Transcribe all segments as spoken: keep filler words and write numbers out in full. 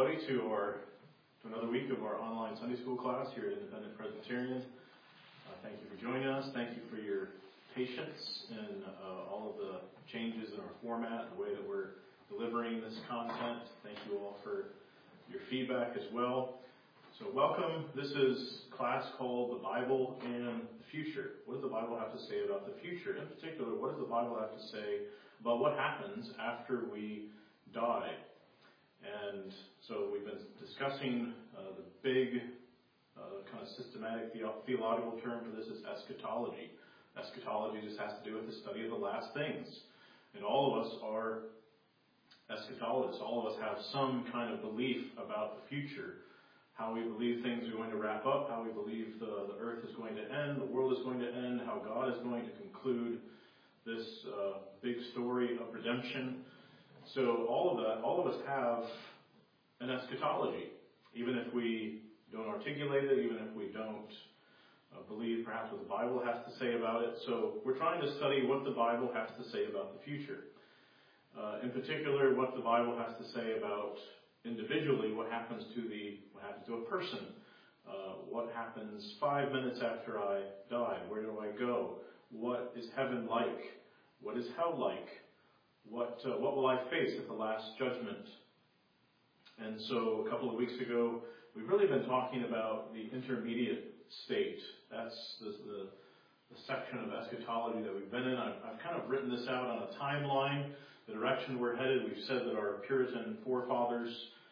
everybody to our to another week of our online Sunday school class here at Independent Presbyterian. Uh, thank you for joining us. Thank you for your patience in uh, all of the changes in our format, the way that we're delivering this content. Thank you all for your feedback as well. So welcome. This is a class called The Bible and the Future. What does the Bible have to say about the future? In particular, what does the Bible have to say about what happens after we die? And so we've been discussing uh, the big uh, kind of systematic the- theological term for this is eschatology. Eschatology just has to do with the study of the last things. And all of us are eschatologists. All of us have some kind of belief about the future. How we believe things are going to wrap up, how we believe the, the earth is going to end, the world is going to end, how God is going to conclude this uh, big story of redemption. So all of that, all of us have an eschatology, even if we don't articulate it, even if we don't uh, believe perhaps what the Bible has to say about it. So we're trying to study what the Bible has to say about the future. Uh, in particular, what the Bible has to say about individually what happens to the what happens to a person. Uh, what happens five minutes after I die? Where do I go? What is heaven like? What is hell like? What uh, what will I face at the last judgment? And so a couple of weeks ago, we've really been talking about the intermediate state. That's the, the, the section of eschatology that we've been in. I've, I've kind of written this out on a timeline, the direction we're headed. We've said that our Puritan forefathers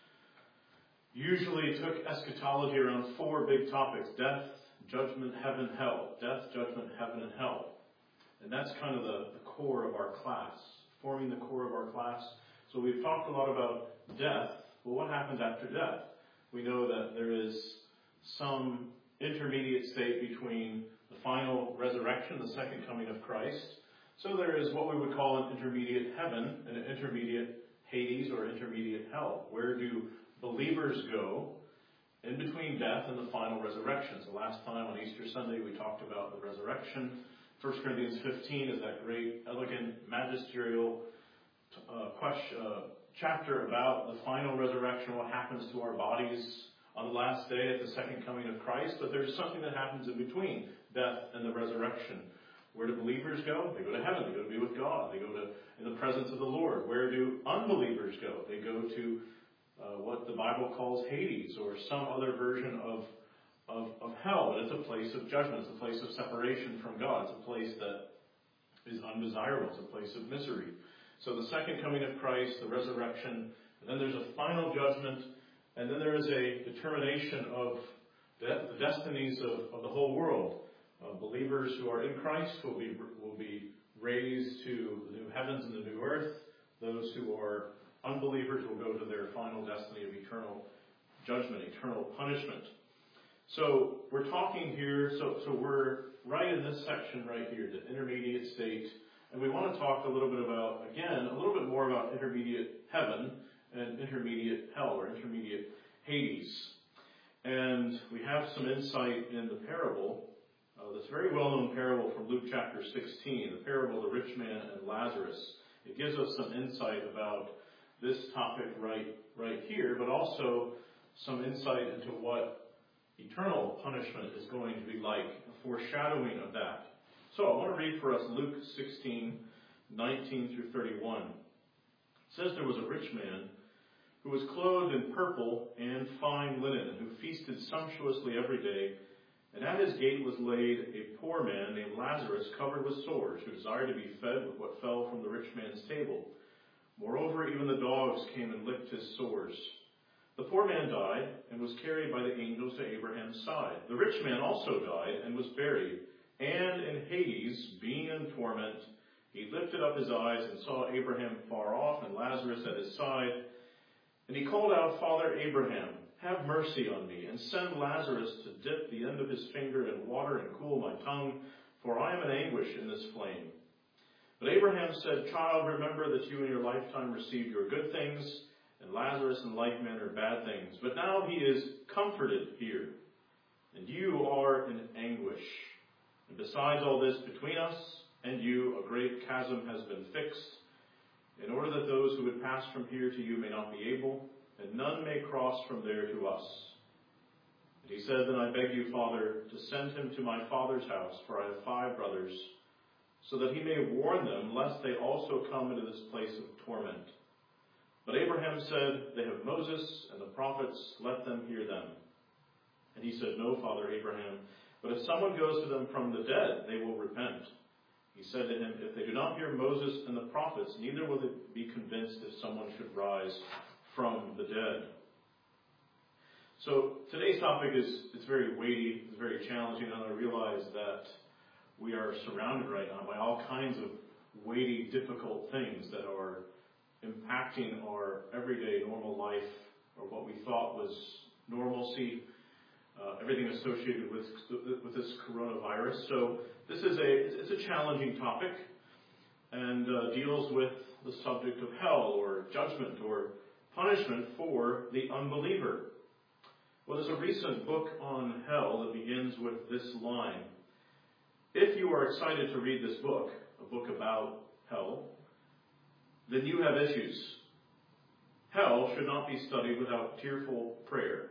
usually took eschatology around four big topics: death, judgment, heaven, hell. Death, judgment, heaven, and hell. And that's kind of the, the core of our class, forming the core of our class. So we've talked a lot about death. Well, what happens after death? We know that there is some intermediate state between the final resurrection, the second coming of Christ. So there is what we would call an intermediate heaven and an intermediate Hades or intermediate hell. Where do believers go in between death and the final resurrection? So last time on Easter Sunday we talked about the resurrection. First Corinthians fifteen is that great, elegant, magisterial uh, question, uh, chapter about the final resurrection, what happens to our bodies on the last day at the second coming of Christ. But there's something that happens in between death and the resurrection. Where do believers go? They go to heaven. They go to be with God. They go to in the presence of the Lord. Where do unbelievers go? They go to uh, what the Bible calls Hades, or some other version of Of, of hell. But it's a place of judgment. It's a place of separation from God. It's a place that is undesirable. It's a place of misery. So the second coming of Christ, the resurrection, and then there's a final judgment, and then there is a determination of the, the destinies of, of the whole world. Uh, believers who are in Christ will be will be raised to the new heavens and the new earth. Those who are unbelievers will go to their final destiny of eternal judgment, eternal punishment. So we're talking here, so, so we're right in this section right here, the intermediate state, and we want to talk a little bit about, again, a little bit more about intermediate heaven and intermediate hell, or intermediate Hades. And we have some insight in the parable, uh, this very well-known parable from Luke chapter sixteen, the parable of the rich man and Lazarus. It gives us some insight about this topic right, right here, but also some insight into what eternal punishment is going to be like, a foreshadowing of that. So I want to read for us Luke sixteen, nineteen through thirty-one. It says, there was a rich man who was clothed in purple and fine linen, and who feasted sumptuously every day. And at his gate was laid a poor man named Lazarus, covered with sores, who desired to be fed with what fell from the rich man's table. Moreover, even the dogs came and licked his sores. The poor man died and was carried by the angels to Abraham's side. The rich man also died and was buried. And in Hades, being in torment, he lifted up his eyes and saw Abraham far off and Lazarus at his side. And he called out, Father Abraham, have mercy on me, and send Lazarus to dip the end of his finger in water and cool my tongue, for I am in anguish in this flame. But Abraham said, Child, remember that you in your lifetime received your good things, and Lazarus in like manner bad things. But now he is comforted here, and you are in anguish. And besides all this, between us and you a great chasm has been fixed, in order that those who would pass from here to you may not be able, and none may cross from there to us. And he said, Then I beg you, Father, to send him to my father's house, for I have five brothers, so that he may warn them, lest they also come into this place of torment. But Abraham said, They have Moses and the prophets, let them hear them. And he said, No, Father Abraham, but if someone goes to them from the dead, they will repent. He said to him, If they do not hear Moses and the prophets, neither will they be convinced if someone should rise from the dead. So today's topic is it's very weighty, it's very challenging, and I realize that we are surrounded right now by all kinds of weighty, difficult things that are impacting our everyday normal life, or what we thought was normalcy, uh, everything associated with with this coronavirus. So this is a it's a challenging topic, and uh, deals with the subject of hell, or judgment, or punishment for the unbeliever. Well, there's a recent book on hell that begins with this line. If you are excited to read this book, a book about hell, then you have issues. Hell should not be studied without tearful prayer.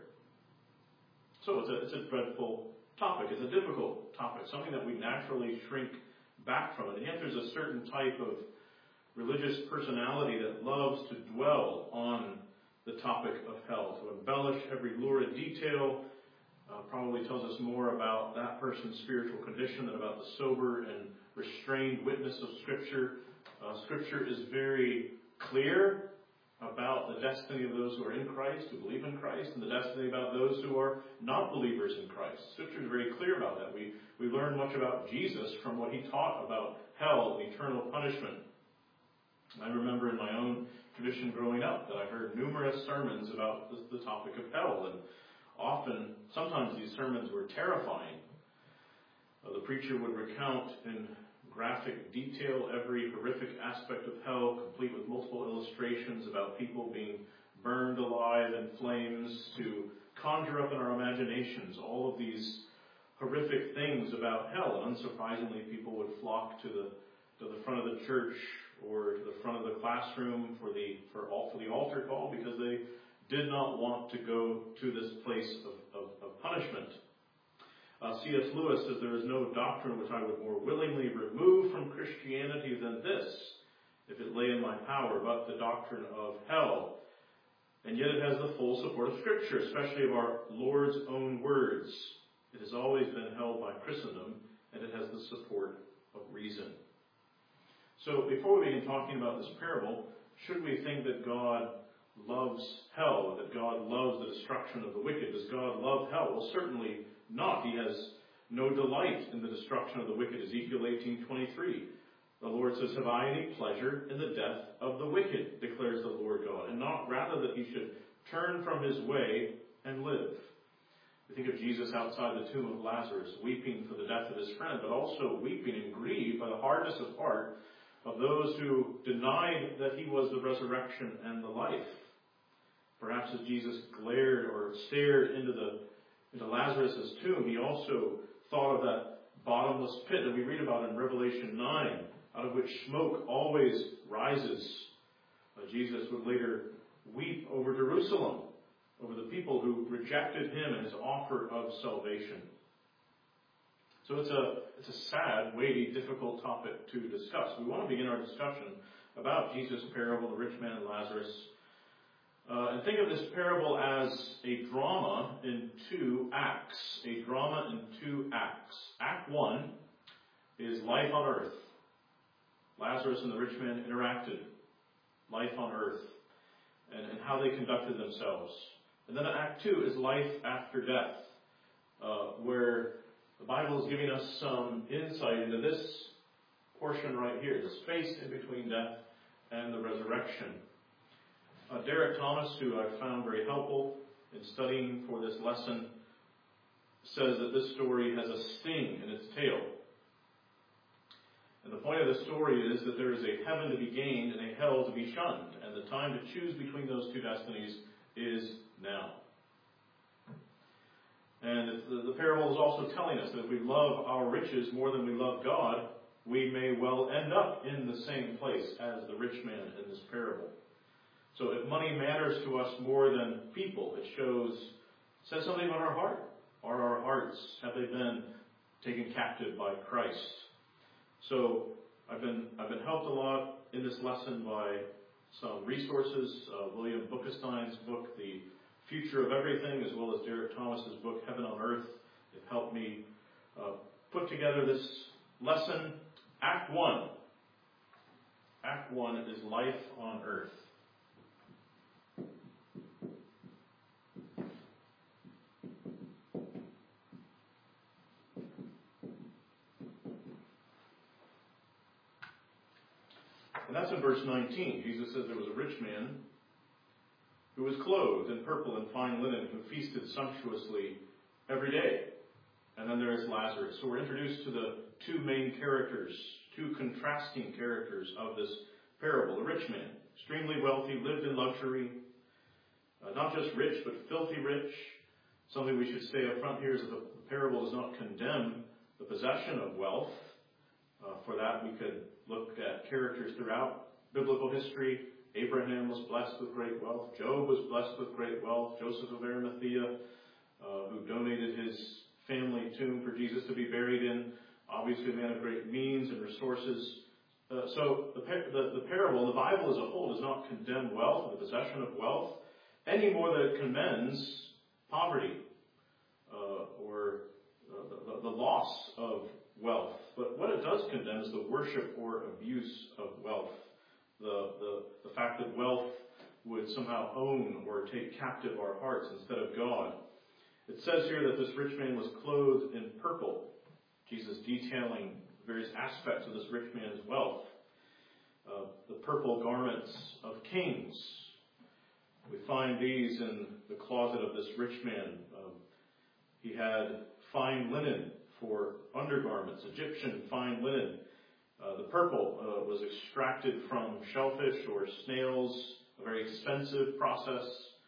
So it's a, it's a dreadful topic. It's a difficult topic, something that we naturally shrink back from. And yet there's a certain type of religious personality that loves to dwell on the topic of hell, to embellish every lurid detail. Uh, probably tells us more about that person's spiritual condition than about the sober and restrained witness of Scripture. Uh, Scripture is very clear about the destiny of those who are in Christ, who believe in Christ, and the destiny about those who are not believers in Christ. Scripture is very clear about that. We, we learn much about Jesus from what he taught about hell and eternal punishment. I remember in my own tradition growing up that I heard numerous sermons about the, the topic of hell, and often, sometimes these sermons were terrifying. Uh, the preacher would recount in graphic detail every horrific aspect of hell, complete with multiple illustrations about people being burned alive in flames, to conjure up in our imaginations all of these horrific things about hell. And unsurprisingly, people would flock to the to the front of the church or to the front of the classroom for the for, all, for the altar call, because they did not want to go to this place of, of, of punishment. Uh, C S Lewis says, There is no doctrine which I would more willingly remove from Christianity than this, if it lay in my power, but the doctrine of hell. And yet it has the full support of Scripture, especially of our Lord's own words. It has always been held by Christendom, and it has the support of reason. So before we begin talking about this parable, should we think that God loves hell, that God loves the destruction of the wicked? Does God love hell? Well, certainly not. He has no delight in the destruction of the wicked. Ezekiel eighteen twenty-three. The Lord says, Have I any pleasure in the death of the wicked, declares the Lord God, and not rather that he should turn from his way and live. We think of Jesus outside the tomb of Lazarus, weeping for the death of his friend, but also weeping and grieved by the hardness of heart of those who denied that he was the resurrection and the life. Perhaps as Jesus glared or stared into the into Lazarus' tomb, he also thought of that bottomless pit that we read about in Revelation nine, out of which smoke always rises. Uh, Jesus would later weep over Jerusalem, over the people who rejected him and his offer of salvation. So it's a it's a sad, weighty, difficult topic to discuss. We want to begin our discussion about Jesus' parable, the rich man and Lazarus. Uh, and think of this parable as a drama in two acts. A drama in two acts. Act one is life on earth. Lazarus and the rich man interacted. Life on earth. And, and how they conducted themselves. And then Act two is life after death. Uh, where the Bible is giving us some insight into this portion right here. The space in between death and the resurrection. Uh, Derek Thomas, who I found very helpful in studying for this lesson, says that this story has a sting in its tail. And the point of the story is that there is a heaven to be gained and a hell to be shunned. And the time to choose between those two destinies is now. And the, the parable is also telling us that if we love our riches more than we love God, we may well end up in the same place as the rich man in this parable. So if money matters to us more than people, it shows, says something about our heart. Are our hearts, have they been taken captive by Christ? So I've been I've been helped a lot in this lesson by some resources. Uh, William Bookestein's book, The Future of Everything, as well as Derek Thomas's book, Heaven on Earth. They've helped me uh, put together this lesson. Act one. Act one is life on earth. And that's in verse nineteen. Jesus says there was a rich man who was clothed in purple and fine linen, who feasted sumptuously every day. And then there is Lazarus. So we're introduced to the two main characters, two contrasting characters of this parable. The rich man, extremely wealthy, lived in luxury, uh, not just rich, but filthy rich. Something we should say up front here is that the parable does not condemn the possession of wealth. Uh, for that, we could look at characters throughout biblical history. Abraham was blessed with great wealth. Job was blessed with great wealth. Joseph of Arimathea, uh, who donated his family tomb for Jesus to be buried in, obviously a man of great means and resources. Uh, so the, the, the parable, the Bible as a whole, does not condemn wealth, the possession of wealth, any more than it commends poverty uh, or uh, the, the loss of wealth. But what it does condemn is the worship or abuse of wealth. The, the, the fact that wealth would somehow own or take captive our hearts instead of God. It says here that this rich man was clothed in purple. Jesus detailing various aspects of this rich man's wealth. Uh, the purple garments of kings. We find these in the closet of this rich man. Um, he had fine linen for undergarments, Egyptian fine linen. Uh, the purple uh, was extracted from shellfish or snails, a very expensive process.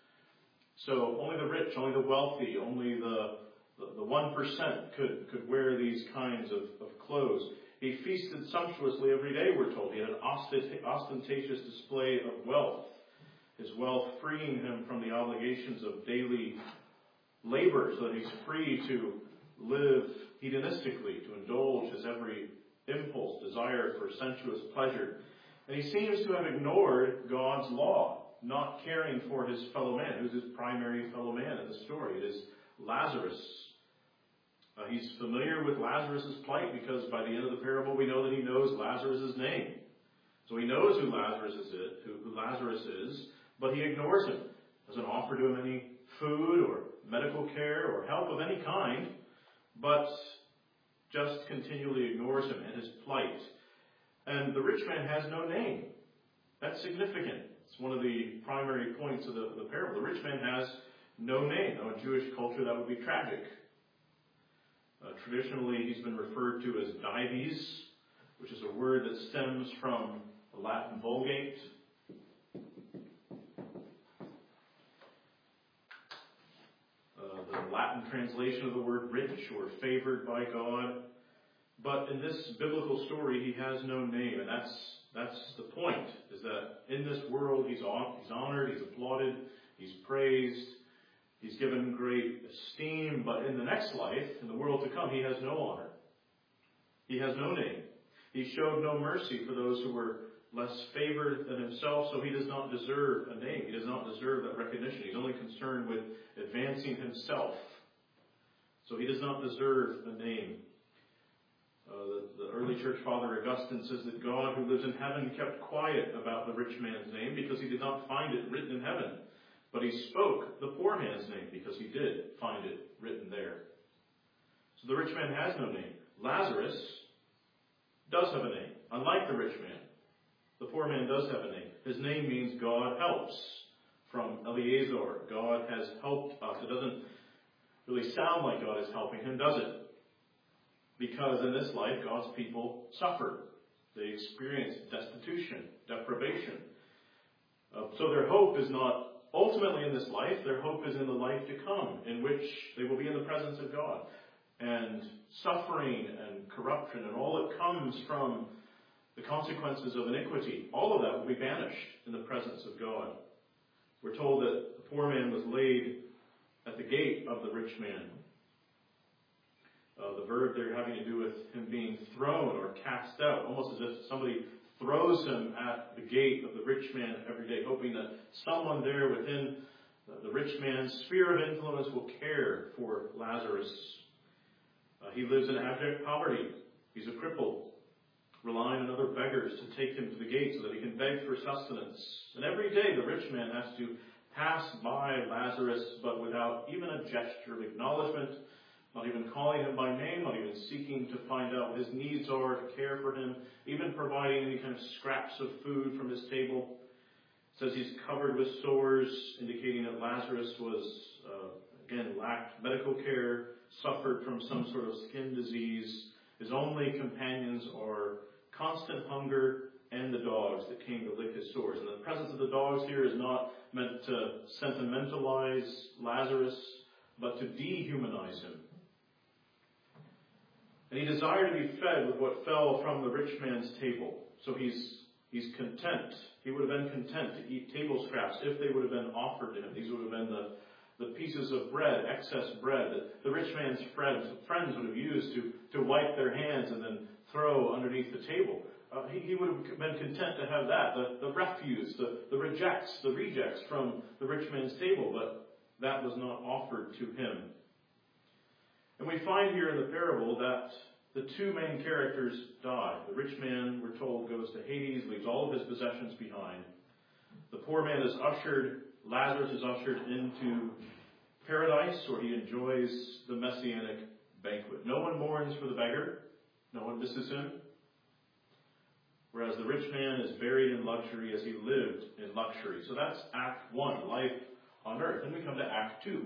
So only the rich, only the wealthy, only the the, the one percent could, could wear these kinds of, of clothes. He feasted sumptuously every day, we're told. He had an ostentatious display of wealth. His wealth freeing him from the obligations of daily labor so that he's free to live hedonistically, to indulge his every impulse, desire for sensuous pleasure. And he seems to have ignored God's law, not caring for his fellow man. Who's his primary fellow man in the story? It is Lazarus. Uh, he's familiar with Lazarus' plight because by the end of the parable we know that he knows Lazarus' name. So he knows who Lazarus is, who, who Lazarus is, but he ignores him. Doesn't offer to him any food or medical care or help of any kind, but just continually ignores him and his plight. And the rich man has no name. That's significant. It's one of the primary points of the, the parable. The rich man has no name. Now, in Jewish culture, that would be tragic. Uh, traditionally, he's been referred to as Dives, which is a word that stems from the Latin Vulgate. Uh, the Latin translation of the word rich or favored by God. But in this biblical story, he has no name, and that's that's the point, is that in this world he's he's honored, he's applauded, he's praised, he's given great esteem, but in the next life, in the world to come, he has no honor. He has no name. He showed no mercy for those who were less favored than himself, so he does not deserve a name. He does not deserve that recognition. He's only concerned with advancing himself. So he does not deserve a name. Uh, the, the early church father Augustine says that God, who lives in heaven, kept quiet about the rich man's name because he did not find it written in heaven. But he spoke the poor man's name because he did find it written there. So the rich man has no name. Lazarus does have a name, unlike the rich man. The poor man does have a name. His name means God helps. From Eleazar, God has helped us. It doesn't really sound like God is helping him, does it? Because in this life, God's people suffer. They experience destitution, deprivation. Uh, so their hope is not ultimately in this life. Their hope is in the life to come, in which they will be in the presence of God. And suffering and corruption and all that comes from the consequences of iniquity, all of that will be banished in the presence of God. We're told that the poor man was laid at the gate of the rich man. Uh, the verb there having to do with him being thrown or cast out, almost as if somebody throws him at the gate of the rich man every day, hoping that someone there within the rich man's sphere of influence will care for Lazarus. Uh, he lives in abject poverty. He's a cripple, relying on other beggars to take him to the gate so that he can beg for sustenance. And every day the rich man has to pass by Lazarus, but without even a gesture of acknowledgement, not even calling him by name, not even seeking to find out what his needs are, to care for him, even providing any kind of scraps of food from his table. It says he's covered with sores, indicating that Lazarus was, uh, again, lacked medical care, suffered from some sort of skin disease. His only companions are constant hunger and the dogs that came to lick his sores. And the presence of the dogs here is not meant to sentimentalize Lazarus, but to dehumanize him. And he desired to be fed with what fell from the rich man's table. So he's he's content. He would have been content to eat table scraps if they would have been offered to him. These would have been the, the pieces of bread, excess bread, that the rich man's friends, friends would have used to, to wipe their hands and then throw underneath the table. Uh, he, he would have been content to have that, the, the refuse, the, the rejects, the rejects from the rich man's table, but that was not offered to him. And we find here in the parable that the two main characters die. The rich man, we're told, goes to Hades, leaves all of his possessions behind. The poor man is ushered, Lazarus is ushered into paradise, where he enjoys the messianic banquet. No one mourns for the beggar. No one misses him. Whereas the rich man is buried in luxury as he lived in luxury. So that's Act one, life on earth. Then we come to Act two,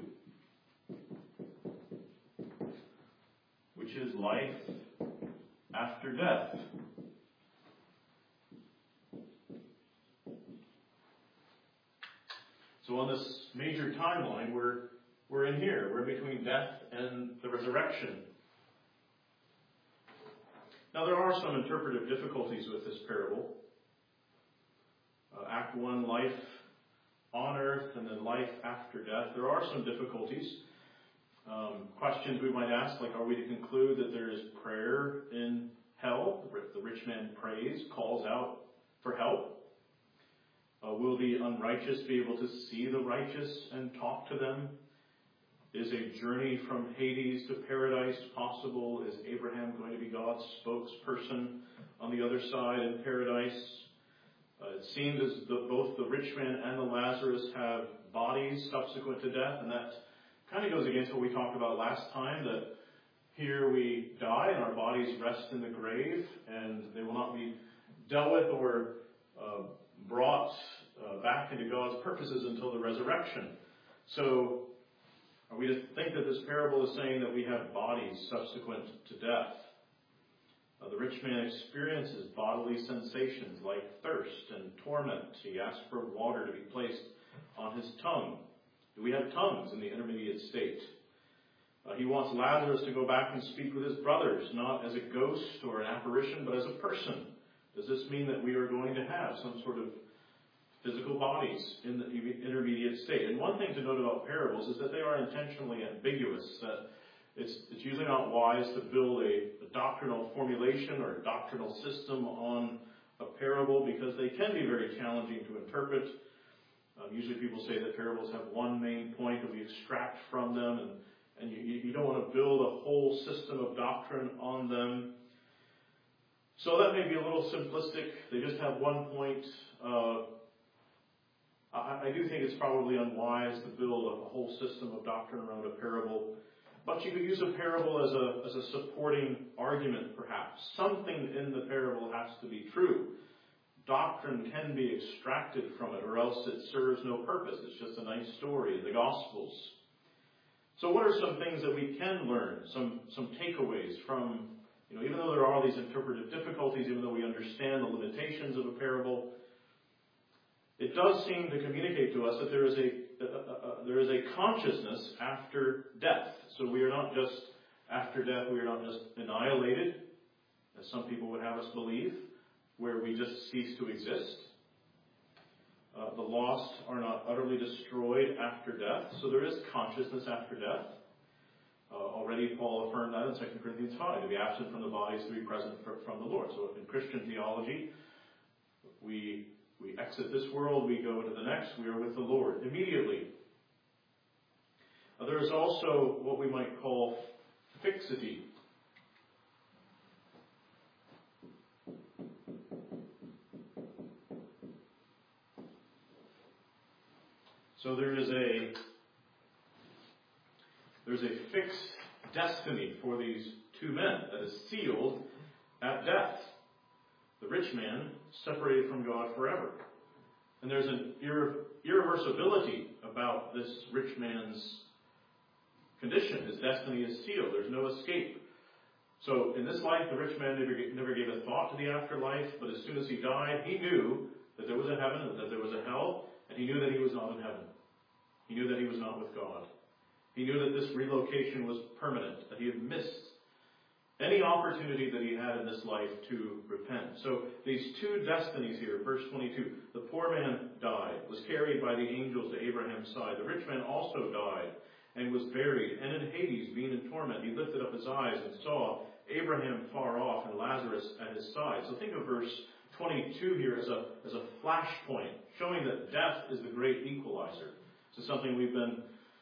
which is life after death. So on this major timeline, we're, we're in here. We're between death and the resurrection. Now there are some interpretive difficulties with this parable. Uh, Act one, life on earth, and then life after death. There are some difficulties. Um, questions we might ask, like, are we to conclude that there is prayer in hell? The rich man prays, calls out for help. Uh, will the unrighteous be able to see the righteous and talk to them? Is a journey from Hades to paradise possible? Is Abraham going to be God's spokesperson on the other side in paradise? Uh, it seems as though both the rich man and the Lazarus have bodies subsequent to death, and that kind of goes against what we talked about last time, that here we die and our bodies rest in the grave, and they will not be dealt with or uh, brought uh, back into God's purposes until the resurrection. So, are we to think that this parable is saying that we have bodies subsequent to death? Uh, the rich man experiences bodily sensations like thirst and torment. He asks for water to be placed on his tongue. Do we have tongues in the intermediate state? Uh, he wants Lazarus to go back and speak with his brothers, not as a ghost or an apparition, but as a person. Does this mean that we are going to have some sort of physical bodies in the intermediate state? And one thing to note about parables is that they are intentionally ambiguous. That it's, it's usually not wise to build a, a doctrinal formulation or a doctrinal system on a parable, because they can be very challenging to interpret. Um, usually people say that parables have one main point that we extract from them, and, and you, you don't want to build a whole system of doctrine on them. So that may be a little simplistic. They just have one point. Uh, I, I do think it's probably unwise to build a, a whole system of doctrine around a parable. But you could use a parable as a, as a supporting argument, perhaps. Something in the parable has to be true. Doctrine can be extracted from it, or else it serves no purpose. It's just a nice story in the Gospels. So what are some things that we can learn, some, some takeaways from, you know, even though there are all these interpretive difficulties, even though we understand the limitations of a parable, it does seem to communicate to us that there is a, a, a, a there is a consciousness after death. So we are not just, after death, we are not just annihilated, as some people would have us believe, where we just cease to exist. Uh, the lost are not utterly destroyed after death, so there is consciousness after death. Uh, already Paul affirmed that in Second Corinthians five, to be absent from the body is to be present for, from the Lord. So in Christian theology, we, we exit this world, we go into the next, we are with the Lord immediately. Uh, there is also what we might call fixity. So there is a there's a fixed destiny for these two men that is sealed at death. The rich man separated from God forever. And there's an irre- irreversibility about this rich man's condition. His destiny is sealed. There's no escape. So in this life, the rich man never, never gave a thought to the afterlife, but as soon as he died, he knew that there was a heaven and that there was a hell, and he knew that he was not in heaven. He knew that he was not with God. He knew that this relocation was permanent, that he had missed any opportunity that he had in this life to repent. So these two destinies here, verse twenty-two, the poor man died, was carried by the angels to Abraham's side. The rich man also died and was buried, and in Hades, being in torment, he lifted up his eyes and saw Abraham far off and Lazarus at his side. So think of verse twenty-two here as a, as a flashpoint, showing that death is the great equalizer. This is something we've been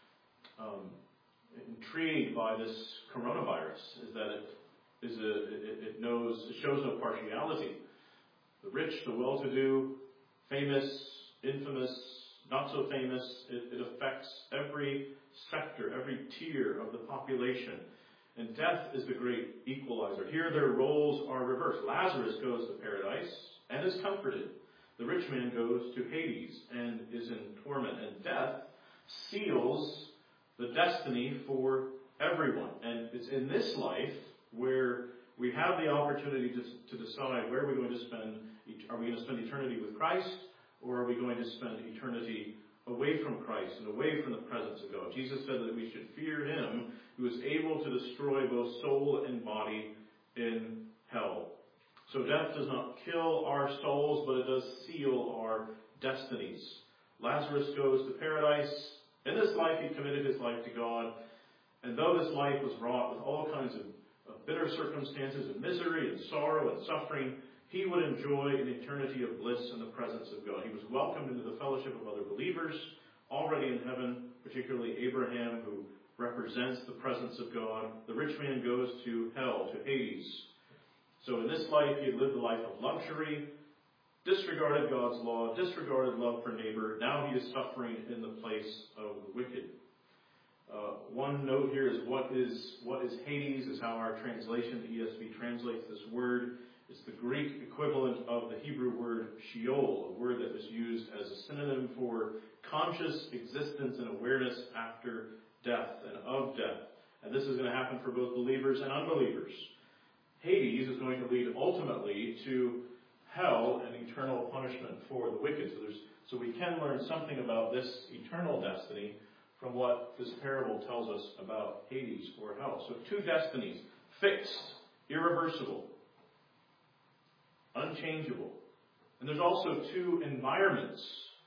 um, intrigued by this coronavirus, is that it is a, it, it knows, it shows no partiality. The rich, the well-to-do, famous, infamous, not so famous, it, it affects every sector, every tier of the population. And death is the great equalizer. Here their roles are reversed. Lazarus goes to paradise and is comforted. The rich man goes to Hades and is in torment. And death seals the destiny for everyone. And it's in this life where we have the opportunity to, to decide where we're going to spend. Are we going to spend eternity with Christ, or are we going to spend eternity away from Christ and away from the presence of God? Jesus said that we should fear him who is able to destroy both soul and body in hell. So death does not kill our souls, but it does seal our destinies. Lazarus goes to paradise. In this life, he committed his life to God. And though this life was wrought with all kinds of, of bitter circumstances and misery and sorrow and suffering, he would enjoy an eternity of bliss in the presence of God. He was welcomed into the fellowship of other believers already in heaven, particularly Abraham, who represents the presence of God. The rich man goes to hell, to Hades. So in this life, he had lived a life of luxury, disregarded God's law, disregarded love for neighbor. Now he is suffering in the place of the wicked. Uh, one note here is what is what is Hades, is how our translation, the E S V, translates this word. It's the Greek equivalent of the Hebrew word Sheol, a word that was used as a synonym for conscious existence and awareness after death and of death. And this is going to happen for both believers and unbelievers. Hades is going to lead ultimately to hell and eternal punishment for the wicked. So, there's, so we can learn something about this eternal destiny from what this parable tells us about Hades or hell. So two destinies, fixed, irreversible, unchangeable. And there's also two environments.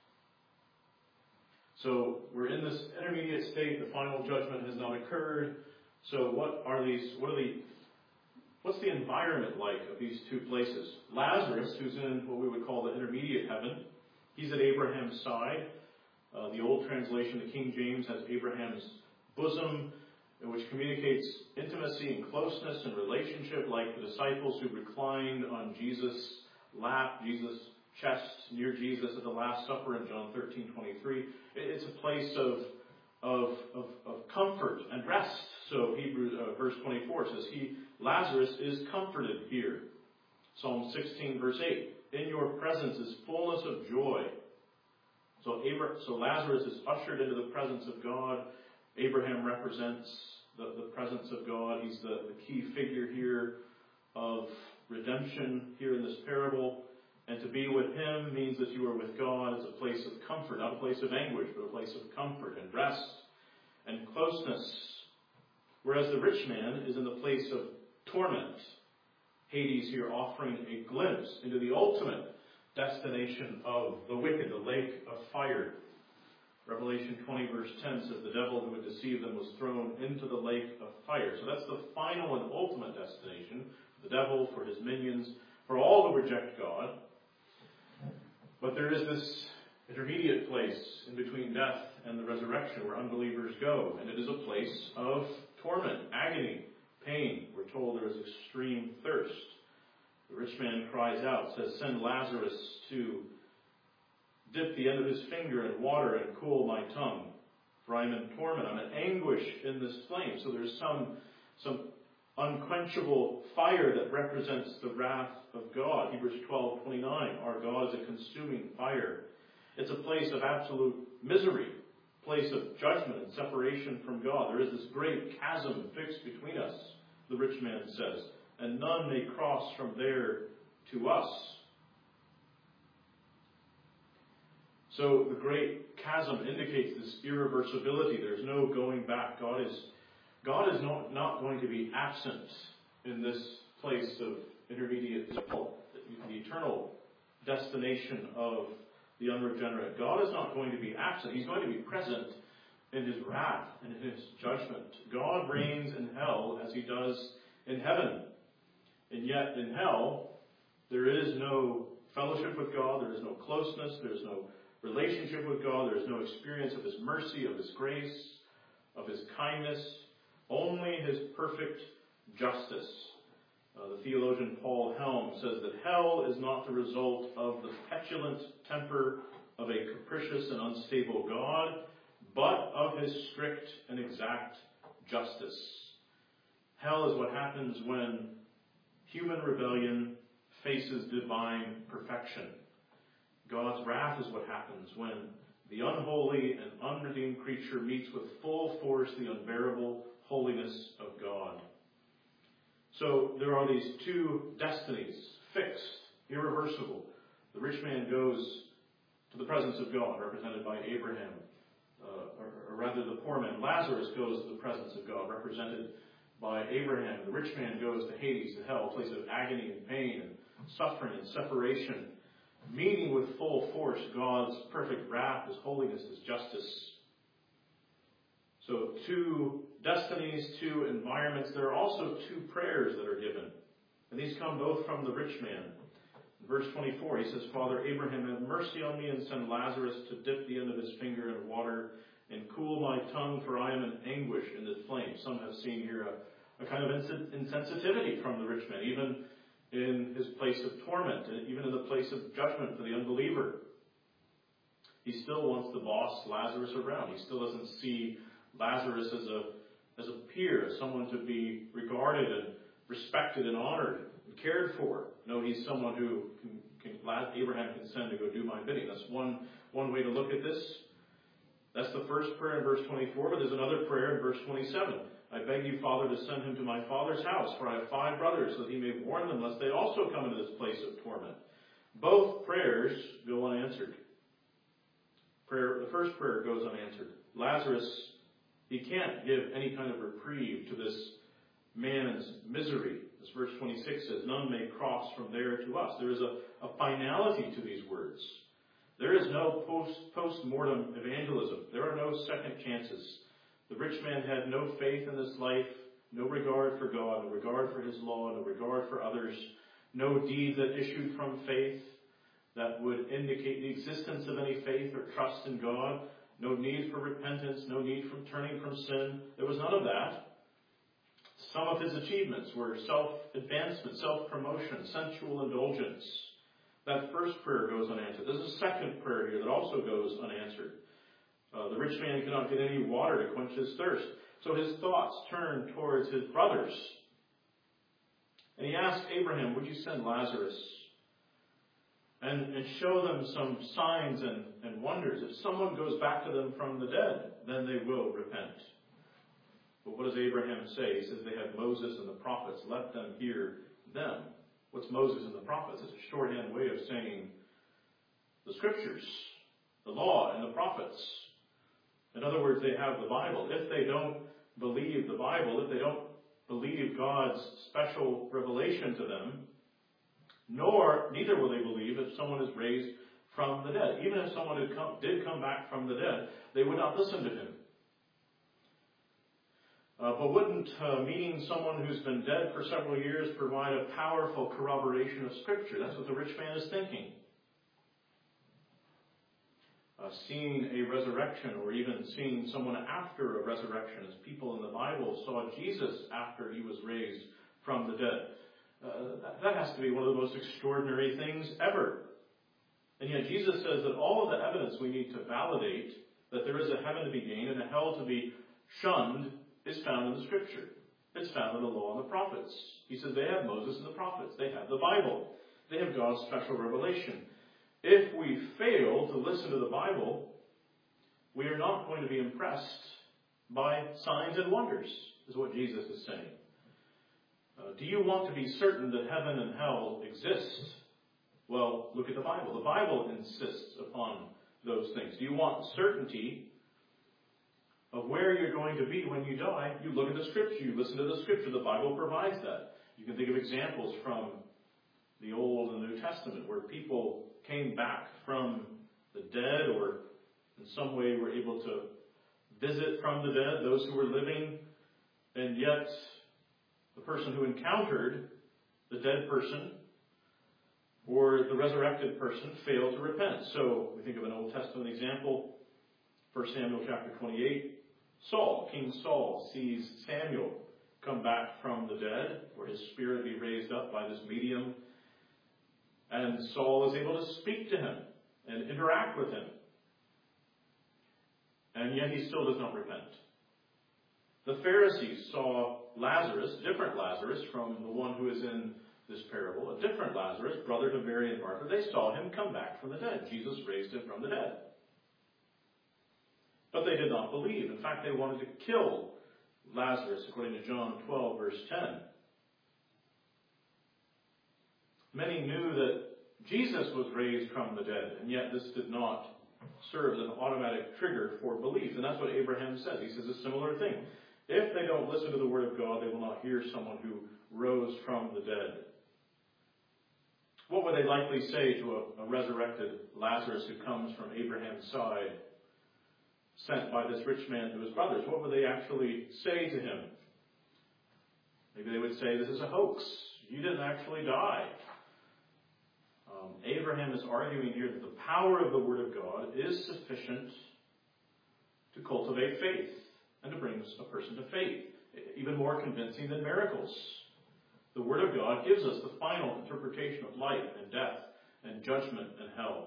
So we're in this intermediate state. The final judgment has not occurred. So what are these, what are the, what's the environment like of these two places? Lazarus, who's in what we would call the intermediate heaven, he's at Abraham's side. Uh, the old translation, the King James, has Abraham's bosom, which communicates intimacy and closeness and relationship, like the disciples who reclined on Jesus' lap, Jesus' chest, near Jesus at the Last Supper in John thirteen twenty-three. It's a place of, of, of, of comfort and rest. So Hebrews, uh, verse twenty-four says, he, Lazarus, is comforted here. Psalm sixteen, verse eight, in your presence is fullness of joy. So, Abraham, so Lazarus is ushered into the presence of God. Abraham represents the, the presence of God. He's the, the key figure here of redemption here in this parable. And to be with him means that you are with God. It's a place of comfort, not a place of anguish, but a place of comfort and rest and closeness. Whereas the rich man is in the place of torment. Hades here offering a glimpse into the ultimate destination of the wicked, the lake of fire. Revelation twenty verse ten says the devil who would deceive them was thrown into the lake of fire. So that's the final and ultimate destination for the devil, for his minions, for all who reject God. But there is this intermediate place in between death and the resurrection where unbelievers go. And it is a place of torment, agony, pain. We're told there is extreme thirst. The rich man cries out, says, "Send Lazarus to dip the end of his finger in water and cool my tongue. For I am in torment, I'm in anguish in this flame." So there's some, some unquenchable fire that represents the wrath of God. Hebrews twelve twenty-nine, our God is a consuming fire. It's a place of absolute misery, place of judgment and separation from God. There is this great chasm fixed between us, the rich man says, and none may cross from there to us. So the great chasm indicates this irreversibility. There's no going back. God is God is not, not going to be absent in this place of intermediate, the eternal destination of the unregenerate. God is not going to be absent. He's going to be present in his wrath and in his judgment. God reigns in hell as he does in heaven. And yet in hell, there is no fellowship with God. There is no closeness. There is no relationship with God. There is no experience of his mercy, of his grace, of his kindness. Only his perfect justice. Uh, the theologian Paul Helm says that hell is not the result of the petulant temper of a capricious and unstable God, but of his strict and exact justice. Hell is what happens when human rebellion faces divine perfection. God's wrath is what happens when the unholy and unredeemed creature meets with full force the unbearable holiness of God. So there are these two destinies, fixed, irreversible. The rich man goes to the presence of God, represented by Abraham. Uh, or, or rather, the poor man, Lazarus, goes to the presence of God, represented by Abraham. The rich man goes to Hades, to hell, a place of agony and pain and suffering and separation, meeting with full force God's perfect wrath, his holiness, his justice. So two destinies, two environments. There are also two prayers that are given. And these come both from the rich man. In verse twenty-four, he says, "Father Abraham, have mercy on me and send Lazarus to dip the end of his finger in water and cool my tongue, for I am in anguish in the flame." Some have seen here a, a kind of insensitivity from the rich man, even in his place of torment, and even in the place of judgment for the unbeliever. He still wants the boss Lazarus around. He still doesn't see Lazarus as a as a peer, as someone to be regarded and respected and honored and cared for. No, he's someone who can, can, Abraham can send to go do my bidding. That's one, one way to look at this. That's the first prayer in verse twenty-four, but there's another prayer in verse twenty-seven. "I beg you, Father, to send him to my father's house, for I have five brothers, so that he may warn them, lest they also come into this place of torment." Both prayers go unanswered. Prayer, the first prayer goes unanswered. Lazarus, he can't give any kind of reprieve to this man's misery. As verse twenty-six says, "None may cross from there to us." There is a, a finality to these words. There is no post, post-mortem evangelism. There are no second chances. The rich man had no faith in this life, no regard for God, no regard for his law, no regard for others, no deed that issued from faith that would indicate the existence of any faith or trust in God, no need for repentance, no need for turning from sin. There was none of that. Some of his achievements were self-advancement, self-promotion, sensual indulgence. That first prayer goes unanswered. There's a second prayer here that also goes unanswered. Uh, the rich man cannot get any water to quench his thirst. So his thoughts turn towards his brothers. And he asks Abraham, "Would you send Lazarus and, and show them some signs and, and wonders? If someone goes back to them from the dead, then they will repent." But what does Abraham say? He says, "They have Moses and the prophets. Let them hear them." What's Moses and the prophets? It's a shorthand way of saying the scriptures, the law, and the prophets. In other words, they have the Bible. If they don't believe the Bible, if they don't believe God's special revelation to them, Nor, neither will they believe if someone is raised from the dead. Even if someone had come, did come back from the dead, they would not listen to him. Uh, but wouldn't uh, meeting someone who's been dead for several years provide a powerful corroboration of Scripture? That's what the rich man is thinking. Uh, seeing a resurrection, or even seeing someone after a resurrection, as people in the Bible saw Jesus after he was raised from the dead. Uh, that, that has to be one of the most extraordinary things ever. And yet Jesus says that all of the evidence we need to validate that there is a heaven to be gained and a hell to be shunned is found in the Scripture. It's found in the law and the prophets. He says they have Moses and the prophets. They have the Bible. They have God's special revelation. If we fail to listen to the Bible, we are not going to be impressed by signs and wonders, is what Jesus is saying. Uh, do you want to be certain that heaven and hell exist? Well, look at the Bible. The Bible insists upon those things. Do you want certainty of where you're going to be when you die? You look at the Scripture. You listen to the Scripture. The Bible provides that. You can think of examples from the Old and New Testament where people came back from the dead, or in some way were able to visit from the dead those who were living, and yet the person who encountered the dead person or the resurrected person failed to repent. So we think of an Old Testament example, First Samuel chapter twenty-eight. Saul, King Saul, sees Samuel come back from the dead, or his spirit be raised up by this medium. And Saul is able to speak to him and interact with him. And yet he still does not repent. The Pharisees saw Lazarus, different Lazarus from the one who is in this parable, a different Lazarus, brother to Mary and Martha. They saw him come back from the dead. Jesus raised him from the dead. But they did not believe. In fact, they wanted to kill Lazarus, according to John twelve, verse ten. Many knew that Jesus was raised from the dead, and yet this did not serve as an automatic trigger for belief. And that's what Abraham says. He says a similar thing. If they don't listen to the Word of God, they will not hear someone who rose from the dead. What would they likely say to a, a resurrected Lazarus who comes from Abraham's side, sent by this rich man to his brothers? What would they actually say to him? Maybe they would say, this is a hoax. You didn't actually die. Um, Abraham is arguing here that the power of the Word of God is sufficient to cultivate faith and to bring a person to faith. Even more convincing than miracles. The Word of God gives us the final interpretation of life and death and judgment and hell.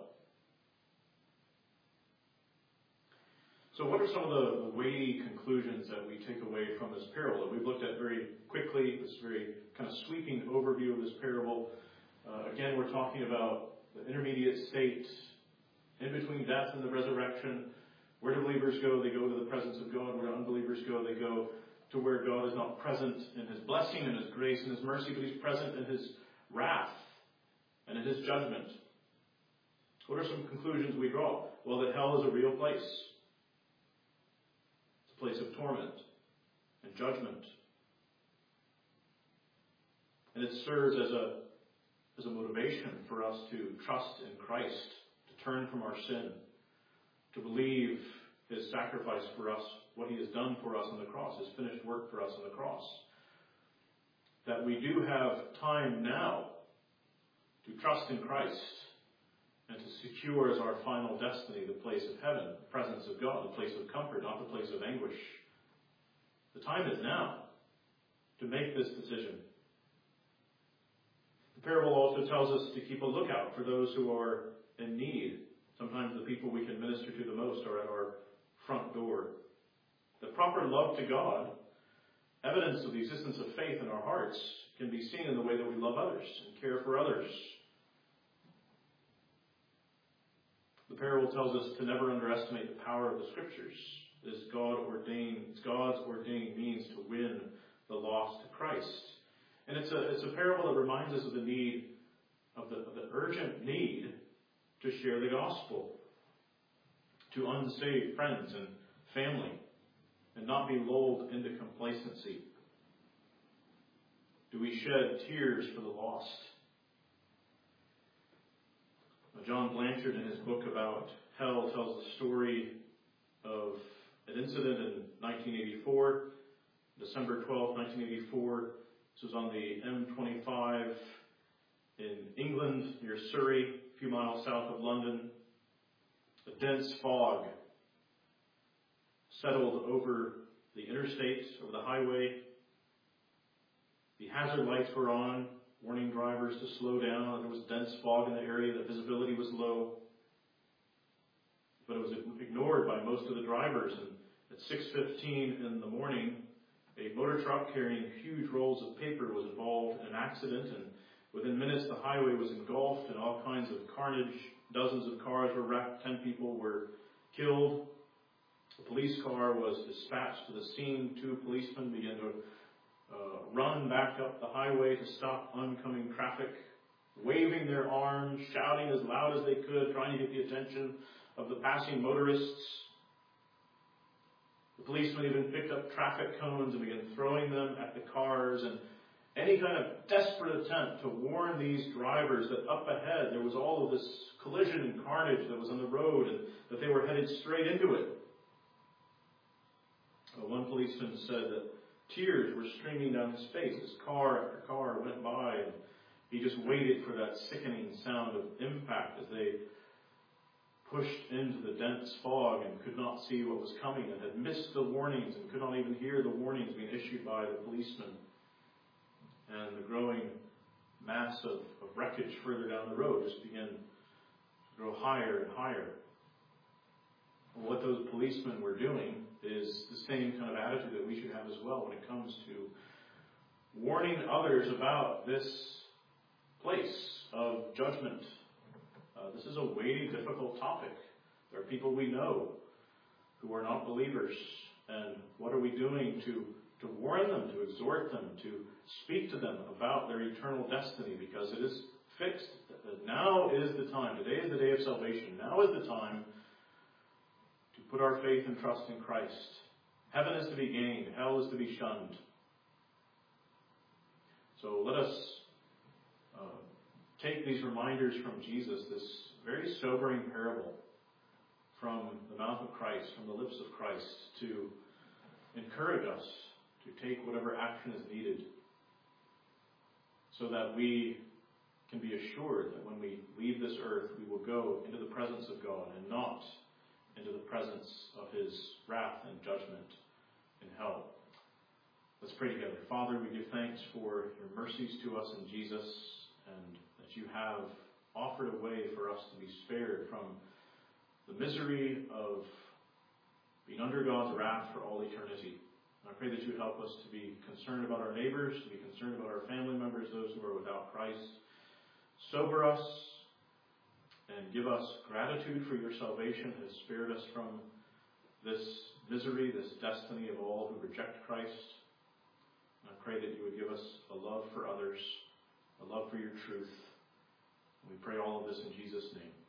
So what are some of the weighty conclusions that we take away from this parable that we've looked at very quickly, this very kind of sweeping overview of this parable? Uh, again, we're talking about the intermediate state in between death and the resurrection. Where do believers go? They go to the presence of God. Where do unbelievers go? They go to where God is not present in His blessing and His grace and His mercy, but He's present in His wrath and in His judgment. What are some conclusions we draw? Well, that hell is a real place. It's a place of torment and judgment. And it serves as a as a motivation for us to trust in Christ, to turn from our sin, to believe His sacrifice for us, what He has done for us on the cross, His finished work for us on the cross. That we do have time now to trust in Christ and to secure as our final destiny the place of heaven, the presence of God, the place of comfort, not the place of anguish. The time is now to make this decision. The parable also tells us to keep a lookout for those who are in need. Sometimes the people we can minister to the most are at our front door. The proper love to God, evidence of the existence of faith in our hearts, can be seen in the way that we love others and care for others. The parable tells us to never underestimate the power of the Scriptures. It is God ordained, it's God's ordained means to win the lost to Christ. And it's a it's a parable that reminds us of the need, of the, of the urgent need to share the gospel to unsaved friends and family, and not be lulled into complacency. Do we shed tears for the lost? John Blanchard, in his book about hell, tells the story of an incident in nineteen eighty-four, December twelfth, nineteen eighty-four. This was on the M twenty-five in England, near Surrey, a few miles south of London. A dense fog settled over the interstate, over the highway. The hazard lights were on, warning drivers to slow down. There was dense fog in the area. The visibility was low. But it was ignored by most of the drivers. And at six fifteen in the morning, a motor truck carrying huge rolls of paper was involved in an accident. And within minutes, the highway was engulfed in all kinds of carnage. Dozens of cars were wrecked. Ten people were killed. A police car was dispatched to the scene. Two policemen began to uh, run back up the highway to stop oncoming traffic, waving their arms, shouting as loud as they could, trying to get the attention of the passing motorists. The policemen even picked up traffic cones and began throwing them at the cars, and any kind of desperate attempt to warn these drivers that up ahead there was all of this collision and carnage that was on the road and that they were headed straight into it. Well, one policeman said that tears were streaming down his face as car after car went by, and he just waited for that sickening sound of impact as they pushed into the dense fog and could not see what was coming and had missed the warnings and could not even hear the warnings being issued by the policemen. And the growing mass of, of wreckage further down the road just began to grow higher and higher. Well, what those policemen were doing is the same kind of attitude that we should have as well when it comes to warning others about this place of judgment. Uh, this is a weighty, difficult topic. There are people we know who are not believers. And what are we doing to, to warn them, to exhort them, to speak to them about their eternal destiny? Because it is fixed. Now is the time. Today is the day of salvation. Now is the time to put our faith and trust in Christ. Heaven is to be gained. Hell is to be shunned. So let us uh, take these reminders from Jesus, this very sobering parable from the mouth of Christ, from the lips of Christ, to encourage us to take whatever action is needed so that we can be assured that when we leave this earth, we will go into the presence of God and not into the presence of His wrath and judgment in hell. Let's pray together. Father, we give thanks for your mercies to us in Jesus, and that you have offered a way for us to be spared from the misery of being under God's wrath for all eternity. And I pray that you would help us to be concerned about our neighbors, to be concerned about our family members, those who are without Christ. Sober us and give us gratitude for your salvation that has spared us from this misery, this destiny of all who reject Christ. And I pray that you would give us a love for others, a love for your truth. And we pray all of this in Jesus' name.